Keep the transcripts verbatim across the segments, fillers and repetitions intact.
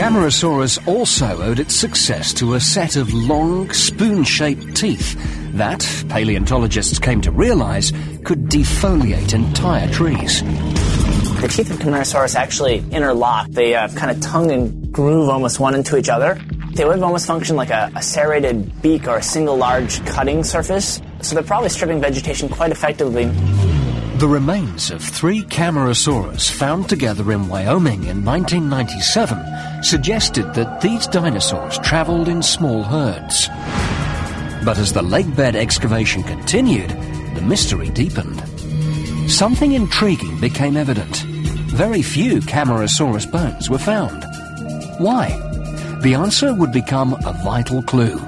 Camarasaurus also owed its success to a set of long, spoon-shaped teeth that, paleontologists came to realize, could defoliate entire trees. The teeth of Camarasaurus actually interlock. They uh, kind of tongue and groove almost one into each other. They would have almost functioned like a, a serrated beak or a single large cutting surface, so they're probably stripping vegetation quite effectively. The remains of three Camarasaurus found together in Wyoming in nineteen ninety-seven suggested that these dinosaurs traveled in small herds. But as the lakebed excavation continued, the mystery deepened. Something intriguing became evident. Very few Camarasaurus bones were found. Why? The answer would become a vital clue.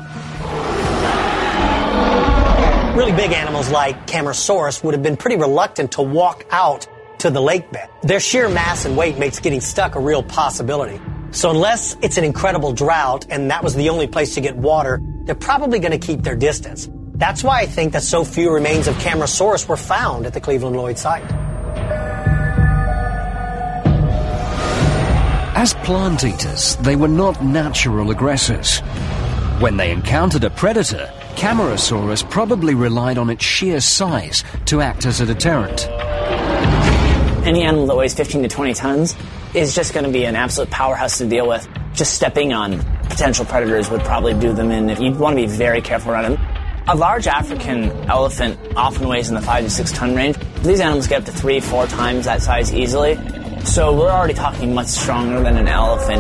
Really big animals like Camarasaurus would have been pretty reluctant to walk out to the lake bed. Their sheer mass and weight makes getting stuck a real possibility. So unless it's an incredible drought and that was the only place to get water, they're probably going to keep their distance. That's why I think that so few remains of Camarasaurus were found at the Cleveland Lloyd site. As plant eaters, they were not natural aggressors. When they encountered a predator, Camarasaurus probably relied on its sheer size to act as a deterrent. Any animal that weighs fifteen to twenty tons is just going to be an absolute powerhouse to deal with. Just stepping on potential predators would probably do them in. You'd want to be very careful around them. A large African elephant often weighs in the five to six ton range. These animals get up to three, four times that size easily. So we're already talking much stronger than an elephant.